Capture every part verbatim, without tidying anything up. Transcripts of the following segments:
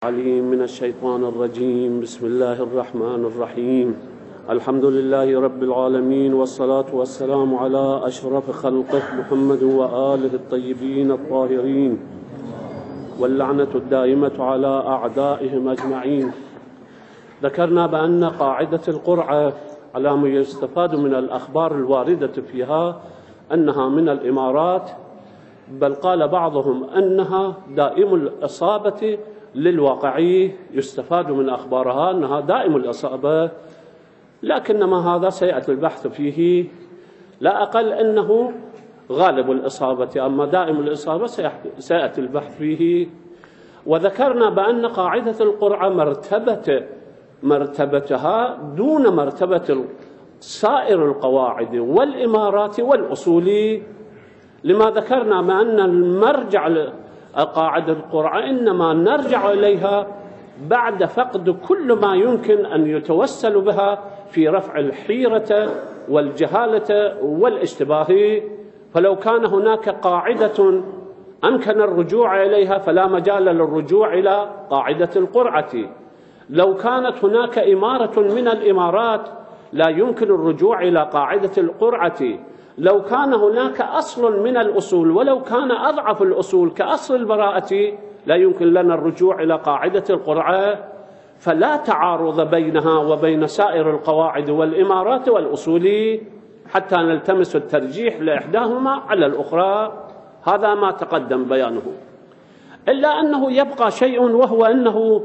عليم من الشيطان الرجيم. بسم الله الرحمن الرحيم. الحمد لله رب العالمين، والصلاة والسلام على أشرف خلقه محمد وآله الطيبين الطاهرين، واللعنة الدائمة على أعدائهم أجمعين. ذكرنا بأن قاعدة القرعة على ما يستفاد من الأخبار الواردة فيها أنها من الإمارات، بل قال بعضهم أنها دائم الإصابة للواقعي، يستفاد من أخبارها أنها دائم الإصابة، لكنما هذا سيأتي البحث فيه. لا أقل أنه غالب الإصابة، أما دائم الإصابة سيأتي البحث فيه. وذكرنا بأن قاعدة القرعة مرتبة مرتبتها دون مرتبة سائر القواعد والإمارات والأصول، لما ذكرنا بأن المرجع قاعدة القرعة إنما نرجع إليها بعد فقد كل ما يمكن أن يتوسل بها في رفع الحيرة والجهالة والاشتباه. فلو كان هناك قاعدة أمكن الرجوع إليها فلا مجال للرجوع إلى قاعدة القرعة. لو كانت هناك إمارة من الإمارات لا يمكن الرجوع إلى قاعدة القرعة. لو كان هناك أصل من الأصول ولو كان أضعف الأصول كأصل البراءة لا يمكن لنا الرجوع إلى قاعدة القرعة. فلا تعارض بينها وبين سائر القواعد والإمارات والأصول حتى نلتمس الترجيح لإحداهما على الأخرى. هذا ما تقدم بيانه، إلا أنه يبقى شيء، وهو أنه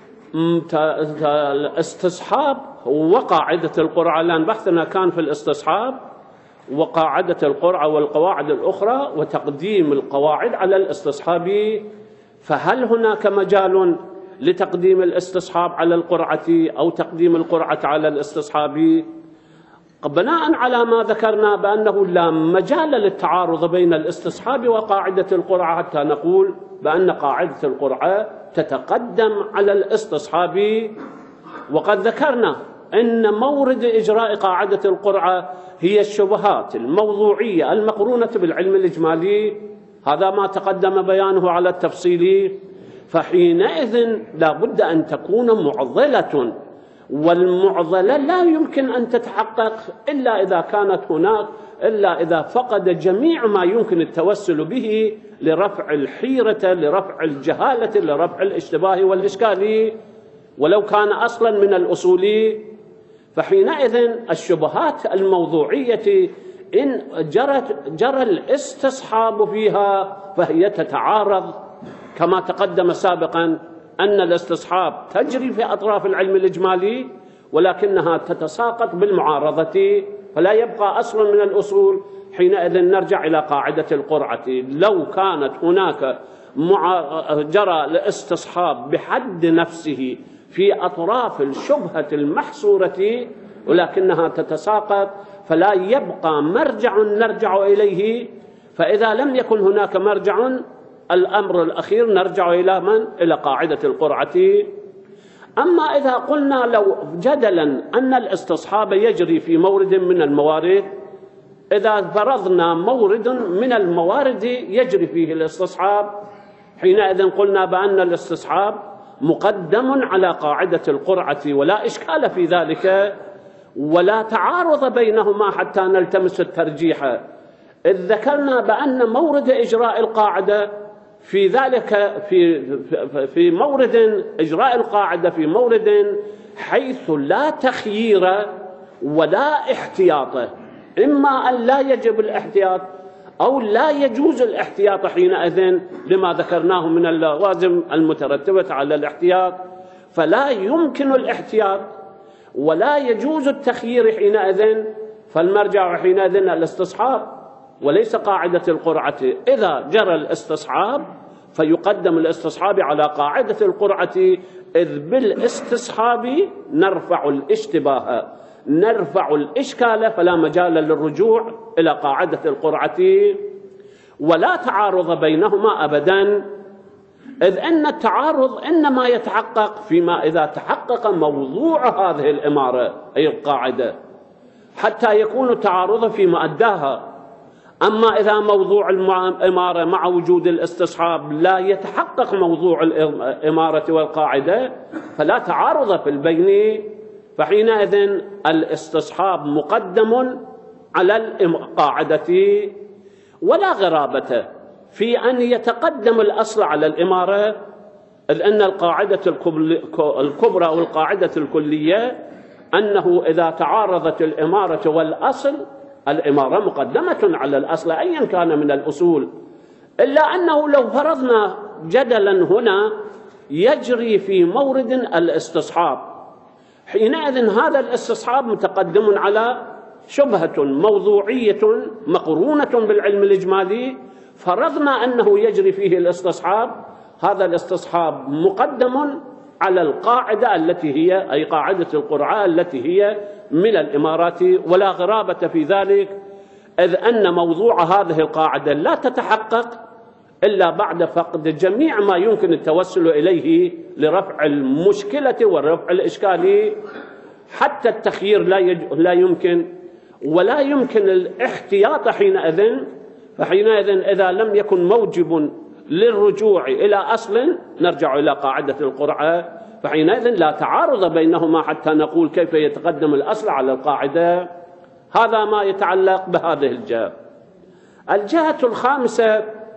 الاستصحاب وقاعدة القرعة. لأن بحثنا كان في الاستصحاب وقاعدة القرعة والقواعد الأخرى وتقديم القواعد على الاستصحاب. فهل هناك مجال لتقديم الاستصحاب على القرعة أو تقديم القرعة على الاستصحاب؟ بناء على ما ذكرنا بأنه لا مجال للتعارض بين الاستصحاب وقاعدة القرعة حتى نقول بأن قاعدة القرعة تتقدم على الاستصحاب. وقد ذكرنا أن مورد إجراء قاعدة القرعة هي الشبهات الموضوعية المقرونة بالعلم الإجمالي. هذا ما تقدم بيانه على التفصيل. فحينئذ لا بد أن تكون معضلة، والمعضلة لا يمكن أن تتحقق إلا إذا كانت هناك إلا إذا فقد جميع ما يمكن التوسل به لرفع الحيرة، لرفع الجهالة، لرفع الاشتباه والإشكال، ولو كان أصلا من الأصول. فحينئذ الشبهات الموضوعية إن جرت جرى الاستصحاب فيها فهي تتعارض، كما تقدم سابقا أن الاستصحاب تجري في أطراف العلم الإجمالي ولكنها تتساقط بالمعارضة، فلا يبقى أصل من الأصول. حينئذ نرجع إلى قاعدة القرعة. لو كانت هناك جرى الاستصحاب بحد نفسه في أطراف الشبهة المحصورة ولكنها تتساقط فلا يبقى مرجع نرجع إليه. فإذا لم يكن هناك مرجع، الأمر الأخير نرجع إلى من؟ إلى قاعدة القرعة. أما إذا قلنا لو جدلا أن الاستصحاب يجري في مورد من الموارد، إذا فرضنا مورد من الموارد يجري فيه الاستصحاب، حينئذ قلنا بأن الاستصحاب مقدم على قاعدة القرعة ولا إشكال في ذلك، ولا تعارض بينهما حتى نلتمس الترجيح. إذ ذكرنا بأن مورد إجراء القاعدة في ذلك في في مورد إجراء القاعدة في مورد حيث لا تخيير ولا احتياط، إما أن لا يجب الاحتياط أو لا يجوز الاحتياط حينئذ لما ذكرناه من اللوازم المترتبة على الاحتياط. فلا يمكن الاحتياط ولا يجوز التخيير حينئذ، فالمرجع حينئذ الاستصحاب وليس قاعدة القرعة. إذا جرى الاستصحاب فيقدم الاستصحاب على قاعدة القرعة، إذ بالاستصحاب نرفع الاشتباه، نرفع الإشكال، فلا مجال للرجوع إلى قاعدة القرعة. ولا تعارض بينهما أبدا، إذ أن التعارض إنما يتحقق فيما إذا تحقق موضوع هذه الإمارة أي القاعدة، حتى يكون التعارض في مؤداها. أما إذا موضوع الإمارة مع وجود الاستصحاب لا يتحقق موضوع الإمارة والقاعدة فلا تعارض في البين، فحينئذ الاستصحاب مقدم على القاعدة، ولا غرابة في أن يتقدم الأصل على الإمارة، إذ أن القاعدة الكبرى أو القاعدة الكلية أنه إذا تعارضت الإمارة والأصل الإمارة مقدمة على الأصل أيا كان من الأصول، إلا أنه لو فرضنا جدلا هنا يجري في مورد الاستصحاب، حينئذ هذا الاستصحاب متقدم على شبهة موضوعية مقرونة بالعلم الإجمالي، فرضنا أنه يجري فيه الاستصحاب، هذا الاستصحاب مقدم على القاعدة التي هي أي قاعدة القرعة التي هي من الإمارات، ولا غرابة في ذلك، إذ أن موضوع هذه القاعدة لا تتحقق إلا بعد فقد جميع ما يمكن التوسل إليه لرفع المشكلة ورفع الإشكال، حتى التخيير لا, يج... لا يمكن، ولا يمكن الاحتياط حينئذ، فحينئذ إذا لم يكن موجب للرجوع إلى أصل نرجع إلى قاعدة القرعة، فحينئذ لا تعارض بينهما حتى نقول كيف يتقدم الأصل على القاعدة. هذا ما يتعلق بهذه الجهة. الجهة الخامسة،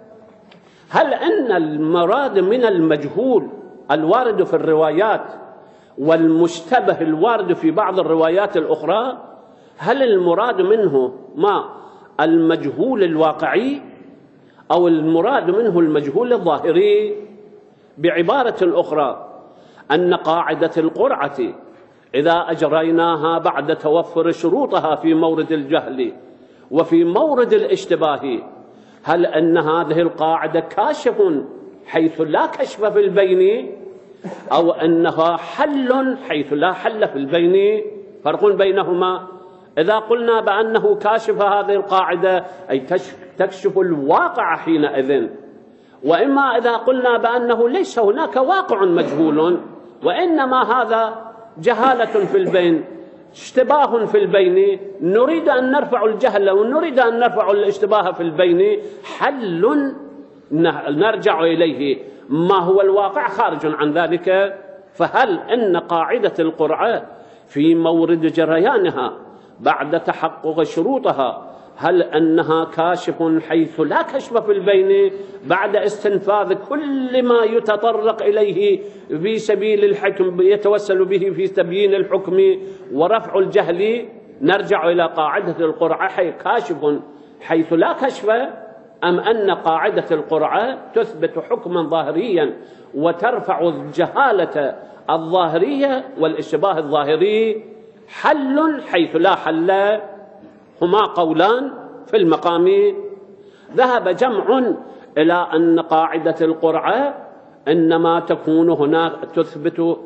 هل أن المراد من المجهول الوارد في الروايات والمشتبه الوارد في بعض الروايات الأخرى، هل المراد منه ما المجهول الواقعي أو المراد منه المجهول الظاهري؟ بعبارة أخرى، أن قاعدة القرعة إذا أجريناها بعد توفر شروطها في مورد الجهل وفي مورد الاشتباه، هل أن هذه القاعدة كاشف حيث لا كشف في البين، أو أنها حل حيث لا حل في البين؟ فرق بينهما. إذا قلنا بأنه كاشف هذه القاعدة أي تكشف الواقع حينئذ، وإما إذا قلنا بأنه ليس هناك واقع مجهول وإنما هذا جهالة في البين، اشتباه في البين، نريد أن نرفع الجهل ونريد أن نرفع الاشتباه في البين، حل نرجع إليه، ما هو الواقع خارج عن ذلك. فهل أن قاعدة القرعة في مورد جريانها بعد تحقق شروطها هل أنها كاشف حيث لا كشف في البين بعد استنفاذ كل ما يتطرق إليه في سبيل الحكم يتوسل به في تبيين الحكم ورفع الجهل، نرجع إلى قاعدة القرعة حي كاشف حيث لا كشف، أم أن قاعدة القرعة تثبت حكما ظاهريا وترفع الجهالة الظاهرية والاشتباه الظاهري، حل حيث لا حل؟ هما قولان في المقام. ذهب جمع إلى أن قاعدة القرعة إنما تكون هناك تثبت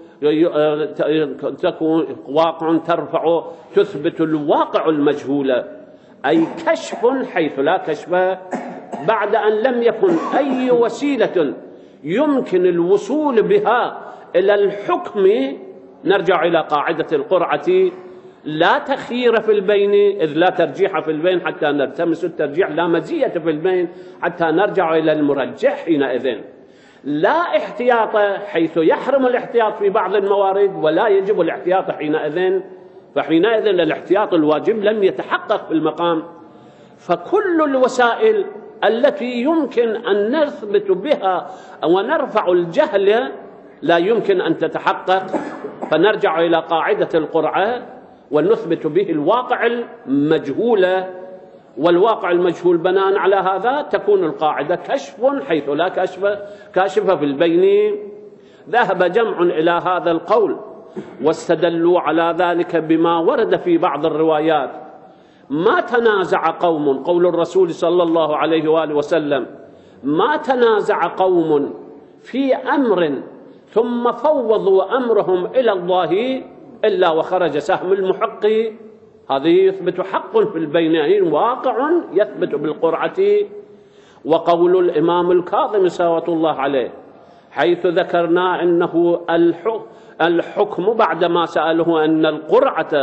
تكون واقع ترفع تثبت الواقع المجهول، أي كشف حيث لا كشف، بعد أن لم يكن أي وسيلة يمكن الوصول بها إلى الحكم. نرجع إلى قاعدة القرعة لا تخيير في البين إذ لا ترجيح في البين حتى نلتمس الترجيح، لا مزية في البين حتى نرجع إلى المرجح حينئذ، لا احتياط حيث يحرم الاحتياط في بعض الموارد ولا يجب الاحتياط حينئذ، فحينئذ الاحتياط الواجب لم يتحقق في المقام. فكل الوسائل التي يمكن أن نثبت بها ونرفع الجهل لا يمكن أن تتحقق، فنرجع إلى قاعدة القرعة ونثبت به الواقع المجهول، والواقع المجهول بناء على هذا تكون القاعدة كشف حيث لا كشف كاشف في البين. ذهب جمع إلى هذا القول واستدلوا على ذلك بما ورد في بعض الروايات. ما تنازع قوم، قول الرسول صلى الله عليه وآله وسلم، ما تنازع قوم في أمر ثم فوضوا أمرهم إلى الله إلا وخرج سهم المحق. هذه يثبت حق في البينين واقع يثبت بالقرعة. وقول الإمام الكاظم صلوات الله عليه حيث ذكرنا أنه الحكم بعدما سأله أن القرعة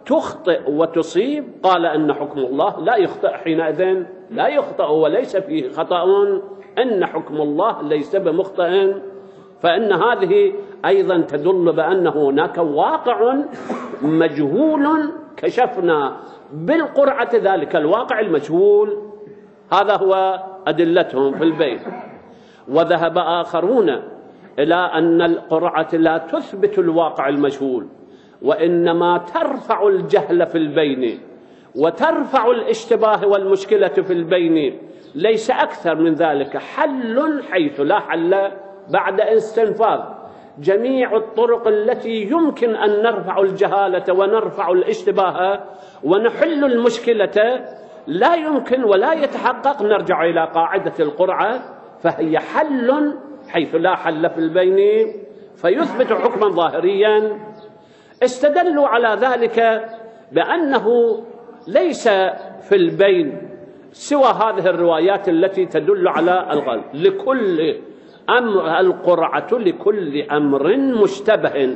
تخطئ وتصيب، قال أن حكم الله لا يخطئ، حينئذ لا يخطئ وليس فيه خطأ، أن حكم الله ليس بمخطئ. فإن هذه أيضا تدل بأن هناك واقع مجهول كشفنا بالقرعة ذلك الواقع المجهول. هذا هو أدلتهم في البيت. وذهب آخرون إلى أن القرعة لا تثبت الواقع المجهول، وإنما ترفع الجهل في البين وترفع الاشتباه والمشكلة في البين، ليس أكثر من ذلك، حل حيث لا حل بعد استنفاذ جميع الطرق التي يمكن أن نرفع الجهالة ونرفع الاشتباه ونحل المشكلة، لا يمكن ولا يتحقق. نرجع إلى قاعدة القرعة، فهي حل حيث لا حل في البين، فيثبت حكما ظاهريا. استدلوا على ذلك بأنه ليس في البين سوى هذه الروايات التي تدل على الغلب. لكل أمر القرعة لكل أمر مشتبه،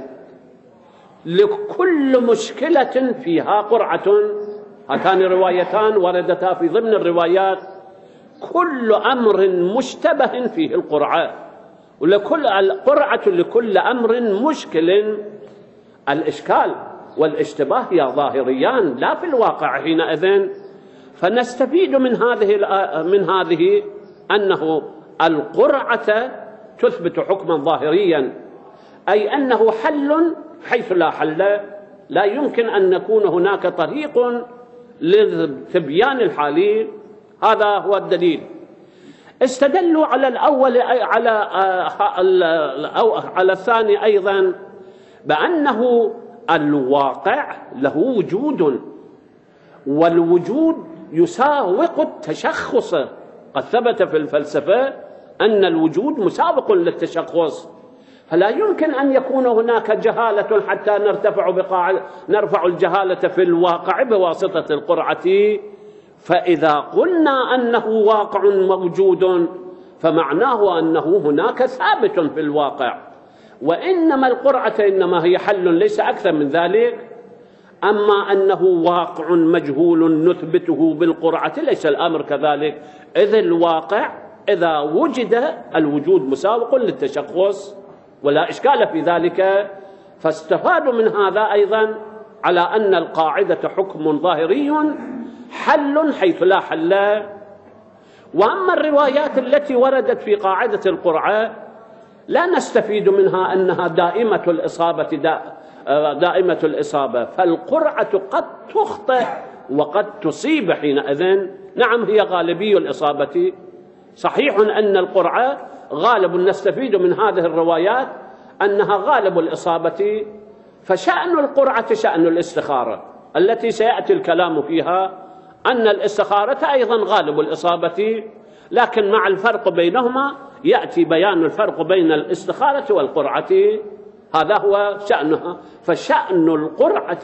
لكل مشكلة فيها قرعة. هاتان روايتان وردتا في ضمن الروايات، كل أمر مشتبه فيه القرعة، ولكل القرعة لكل أمر مشكل. الإشكال والاشتباه هي ظاهريان لا في الواقع حينئذ. فنستفيد من هذه من هذه أنه القرعة تثبت حكما ظاهريا، أي أنه حل حيث لا حل، لا يمكن أن يكون هناك طريق لتبيان الحال. هذا هو الدليل. استدلوا على الأول على على الثاني أيضا بأنه الواقع له وجود، والوجود يساوق التشخص. قد ثبت في الفلسفة أن الوجود مساوق للتشخص، فلا يمكن أن يكون هناك جهالة حتى نرتفع بقاعدة نرفع الجهالة في الواقع بواسطة القرعة. فإذا قلنا أنه واقع موجود فمعناه أنه هناك ثابت في الواقع، وإنما القرعة إنما هي حل ليس أكثر من ذلك. أما أنه واقع مجهول نثبته بالقرعة ليس الأمر كذلك، إذ الواقع إذا وجد الوجود مساوق للتشخص ولا إشكال في ذلك. فاستفادوا من هذا أيضا على أن القاعدة حكم ظاهري حل حيث لا حل. وأما الروايات التي وردت في قاعدة القرعة لا نستفيد منها أنها دائمة الإصابة دائمة الإصابة، فالقرعة قد تخطئ وقد تصيب حينئذ. نعم هي غالبي الإصابة، صحيح أن القرعة غالب، نستفيد من هذه الروايات أنها غالب الإصابة. فشأن القرعة شأن الاستخارة التي سيأتي الكلام فيها، أن الاستخارة أيضا غالب الإصابة، لكن مع الفرق بينهما يأتي بيان الفرق بين الاستخارة والقرعة. هذا هو شأنها. فشأن القرعة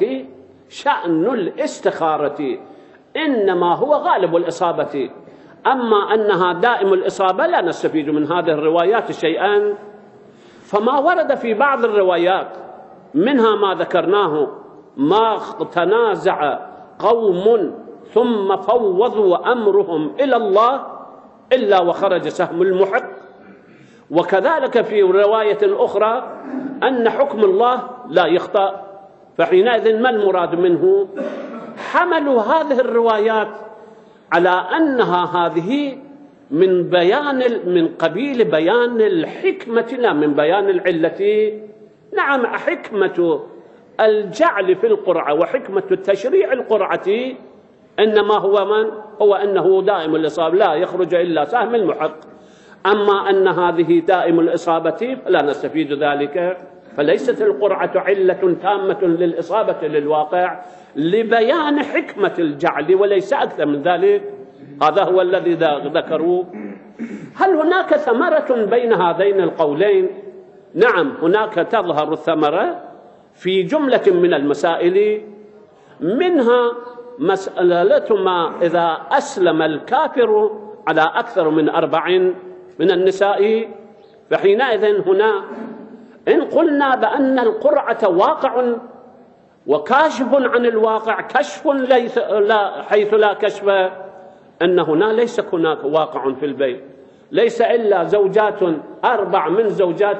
شأن الاستخارة، إنما هو غالب الإصابة. أما أنها دائم الإصابة لا نستفيد من هذه الروايات شيئا. فما ورد في بعض الروايات منها ما ذكرناه، ما تنازع قوم ثم فوضوا أمرهم إلى الله إلا وخرج سهم المحق. وكذلك في رواية أخرى أن حكم الله لا يخطأ. فحينئذ ما المراد منه؟ حملوا هذه الروايات على أنها هذه من بيان من قبيل بيان الحكمة لا من بيان العلة. نعم حكمة الجعل في القرعة وحكمة التشريع القرعة إنما هو من هو أنه دائم الإصابة لا يخرج إلا سهم المحق. أما أن هذه دائم الإصابة فلا نستفيد ذلك. فليست القرعة علة تامة للإصابة للواقع لبيان حكمة الجعل وليس أكثر من ذلك. هذا هو الذي ذكروه. هل هناك ثمرة بين هذين القولين؟ نعم هناك تظهر الثمرة في جملة من المسائل، منها مسألة ما إذا أسلم الكافر على أكثر من أربع من النساء، فحينئذ هنا إن قلنا بأن القرعة واقع وكاشف عن الواقع كشف ليس لا حيث لا كشف، أن هنا ليس هناك واقع في البين، ليس إلا زوجات أربع من زوجات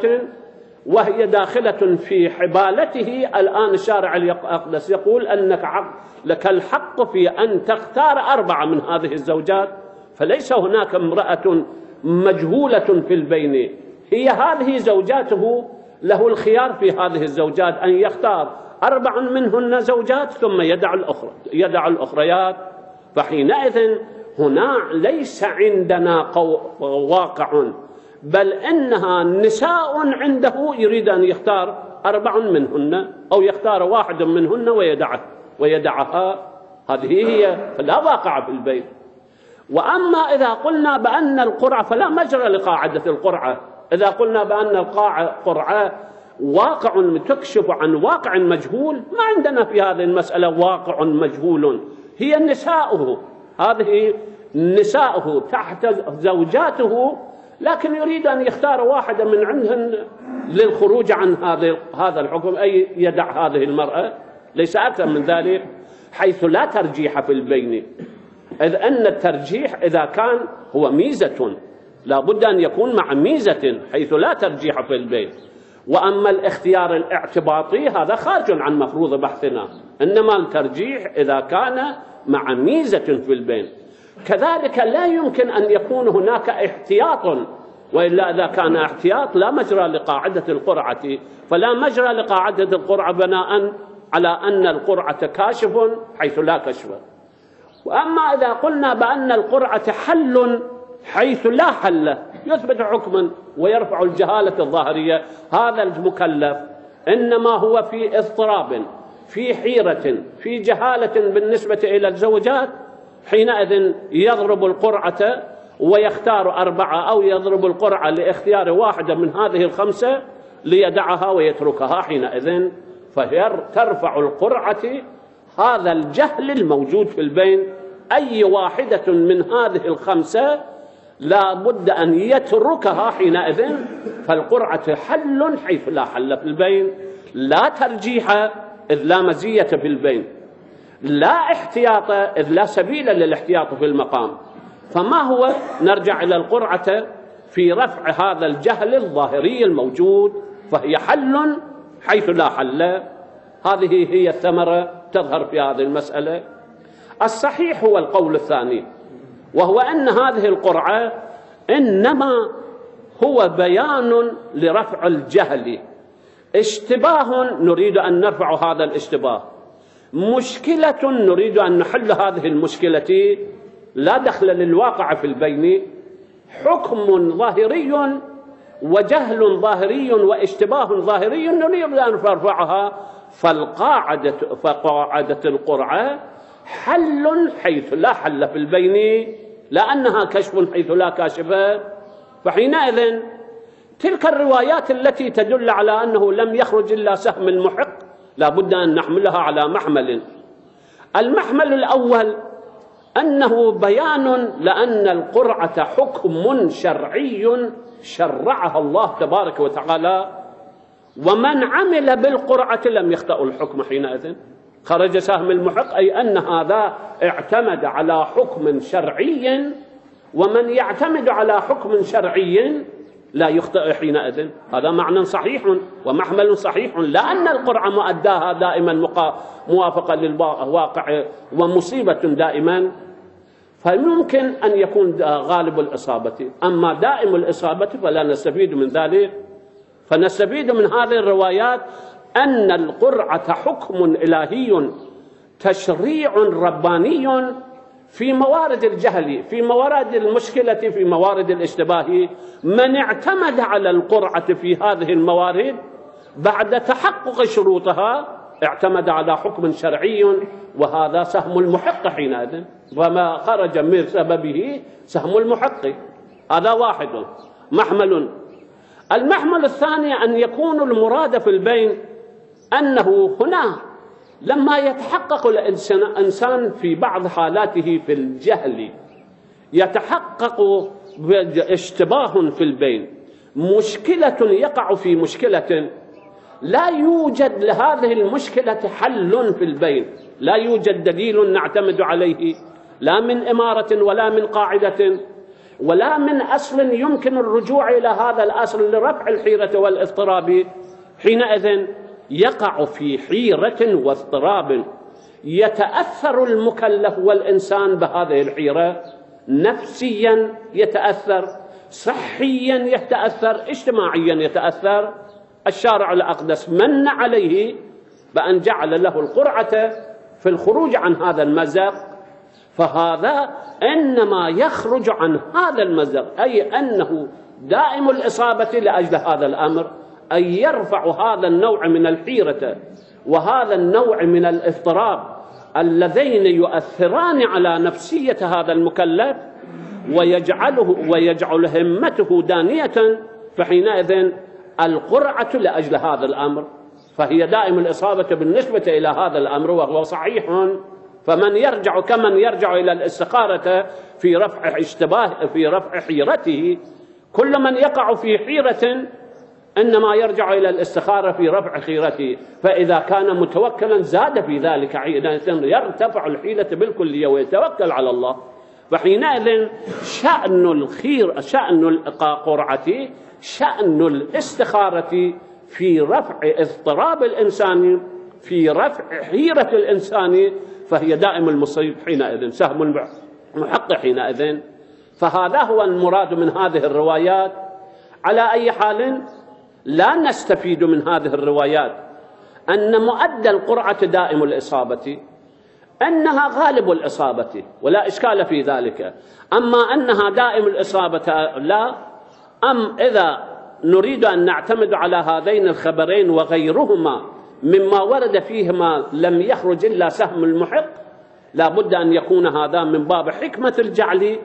وهي داخلة في حبالته. الآن الشارع الأقدس يقول أنك لك الحق في أن تختار أربعة من هذه الزوجات، فليس هناك امرأة مجهولة في البين، هي هذه زوجاته، له الخيار في هذه الزوجات أن يختار أربع منهن زوجات ثم يدع الأخرى يدع الأخريات. فحينئذ هنا ليس عندنا واقع، بل إنها نساء عنده يريد أن يختار أربع منهن أو يختار واحد منهن ويدعه ويدعها، هذه هي، فلا واقع في البيت. وأما إذا قلنا بأن القرعة فلا مجرى لقاعدة القرعة، إذا قلنا بأن القرعة واقع تكشف عن واقع مجهول، ما عندنا في هذه المسألة واقع مجهول، هي نساؤه، هذه نساؤه تحت زوجاته، لكن يريد أن يختار واحدة من عندهن للخروج عن هذا الحكم، أي يدع هذه المرأة، ليس أكثر من ذلك، حيث لا ترجيح في البين. إذ أن الترجيح إذا كان هو ميزة لا بد أن يكون مع ميزة حيث لا ترجيح في البين. وأما الاختيار الاعتباطي هذا خارج عن مفروض بحثنا، إنما الترجيح إذا كان مع ميزة في البين. كذلك لا يمكن أن يكون هناك احتياط، وإلا إذا كان احتياط لا مجرى لقاعدة القرعة، فلا مجرى لقاعدة القرعة بناء على أن القرعة كاشف حيث لا كشف. وأما إذا قلنا بأن القرعة حل حيث لا حل، يثبت حكما ويرفع الجهالة الظاهرية، هذا المكلف إنما هو في اضطراب، في حيرة، في جهالة بالنسبة إلى الزوجات، حينئذ يضرب القرعة ويختار أربعة، أو يضرب القرعة لاختيار واحدة من هذه الخمسة ليدعها ويتركها، حينئذ فترفع القرعة هذا الجهل الموجود في البين. أي واحدة من هذه الخمسة لا بد أن يتركها حينئذ، فالقرعة حل حيث لا حل في البين، لا ترجيح إذ لا مزية في البين، لا احتياط إذ لا سبيل للاحتياط في المقام. فما هو؟ نرجع إلى القرعة في رفع هذا الجهل الظاهري الموجود، فهي حل حيث لا حل. هذه هي الثمرة تظهر في هذه المسألة. الصحيح هو القول الثاني، وهو أن هذه القرعة إنما هو بيان لرفع الجهل، اشتباه نريد أن نرفع هذا الاشتباه، مشكلة نريد أن نحل هذه المشكلة، لا دخل للواقع في البين، حكم ظاهري وجهل ظاهري واشتباه ظاهري نريد أن نرفعها. فالقاعدة فقاعدة القرعة حل حيث لا حل في البين، لأنها كشف حيث لا كاشف. فحينئذ تلك الروايات التي تدل على أنه لم يخرج إلا سهم المحق لا بد أن نحملها على محمل. المحمل الأول أنه بيان لأن القرعة حكم شرعي شرعها الله تبارك وتعالى، ومن عمل بالقرعة لم يخطأ الحكم، حينئذ خرج سهم المحق، أي أن هذا اعتمد على حكم شرعي، ومن يعتمد على حكم شرعي لا يخطئ حينئذ. هذا معنى صحيح ومحمل صحيح، لأن القرعة مؤداها دائما موافقة للواقع ومصيبة دائما، فممكن أن يكون غالب الإصابة. أما دائم الإصابة فلا نستفيد من ذلك. فنستفيد من هذه الروايات أن القرعة حكم إلهي تشريع رباني في موارد الجهل، في موارد المشكلة، في موارد الاشتباه. من اعتمد على القرعة في هذه الموارد بعد تحقق شروطها اعتمد على حكم شرعي، وهذا سهم المحق حينئذ، وما خرج من سببه سهم المحق. هذا واحد محمل. المحمل الثاني أن يكون المراد في البين أنه هنا لما يتحقق الإنسان في بعض حالاته في الجهل يتحقق اشتباه في البين، مشكلة يقع في مشكلة، لا يوجد لهذه المشكلة حل في البين، لا يوجد دليل نعتمد عليه، لا من إمارة ولا من قاعدة ولا من أصل يمكن الرجوع إلى هذا الأصل لرفع الحيرة والاضطراب. حينئذ يقع في حيرة واضطراب، يتأثر المكلف والإنسان بهذه الحيرة، نفسيا يتأثر، صحيا يتأثر، اجتماعيا يتأثر. الشارع الأقدس من عليه بأن جعل له القرعة في الخروج عن هذا المزق، فهذا إنما يخرج عن هذا المزق، أي أنه دائم الإصابة لأجل هذا الأمر، أي يرفع هذا النوع من الحيرة وهذا النوع من الاضطراب اللذين يؤثران على نفسية هذا المكلف ويجعله ويجعل همته دانية. فحينئذ القرعة لأجل هذا الأمر، فهي دائم الإصابة بالنسبة إلى هذا الأمر، وهو صحيح. فمن يرجع كمن يرجع إلى الاستخارة في رفع اشتباه في رفع حيرته، كل من يقع في حيرة إنما يرجع إلى الاستخارة في رفع حيرته، فإذا كان متوكلا زاد في ذلك، يرتفع الحيلة بالكلية ويتوكل على الله. فحينئذ شأن الخير شأن القرعة شأن الاستخارة في رفع اضطراب الإنسان، في رفع حيرة الإنسان، فهي دائم المصيب حينئذ، سهم المحق حينئذ. فهذا هو المراد من هذه الروايات. على أي حال لا نستفيد من هذه الروايات أن مؤدى القرعة دائم الإصابة، أنها غالب الإصابة ولا إشكال في ذلك. أما أنها دائم الإصابة لا، أم إذا نريد أن نعتمد على هذين الخبرين وغيرهما مما ورد فيهما لم يخرج إلا سهم المحق، لا بد أن يكون هذا من باب حكمة الجعل،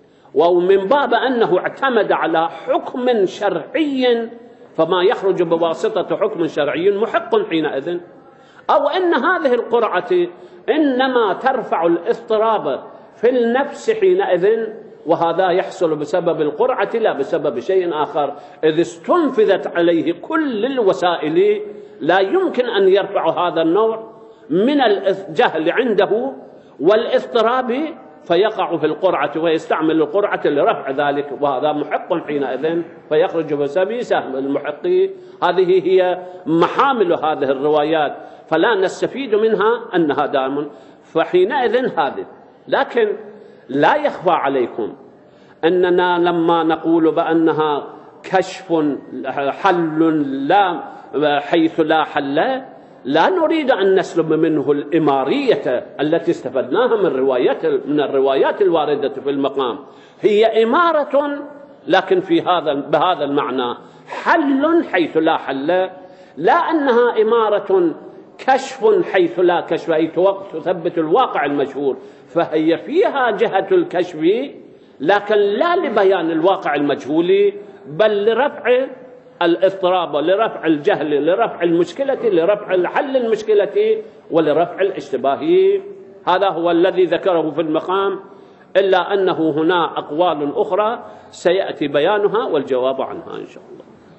ومن باب أنه اعتمد على حكم شرعي، فما يخرج بواسطة حكم شرعي محق حينئذ. أو أن هذه القرعة إنما ترفع الاضطراب في النفس حينئذ، وهذا يحصل بسبب القرعة لا بسبب شيء آخر، إذ استنفذت عليه كل الوسائل لا يمكن أن يرفع هذا النوع من الجهل عنده والاضطراب، فيقع في القرعة ويستعمل القرعة لرفع ذلك، وهذا محق حينئذ، فيخرج بسبب سهم المحق. هذه هي محامل هذه الروايات، فلا نستفيد منها أنها دائم. فحينئذ هذه، لكن لا يخفى عليكم أننا لما نقول بأنها كشف حل لا حيث لا حل، لا نريد أن نسلب منه الإمارية التي استفدناها من روايات من الروايات الواردة في المقام. هي إمارة لكن في هذا بهذا المعنى حل حيث لا حل، لا أنها إمارة كشف حيث لا كشف، أي تثبت الواقع المجهول، فهي فيها جهة الكشف لكن لا لبيان الواقع المجهول، بل لرفع الاضطراب، لرفع الجهل، لرفع المشكلة، لرفع حل المشكلة، ولرفع الاشتباه. هذا هو الذي ذكره في المقام، إلا أنه هنا أقوال أخرى سيأتي بيانها والجواب عنها إن شاء الله.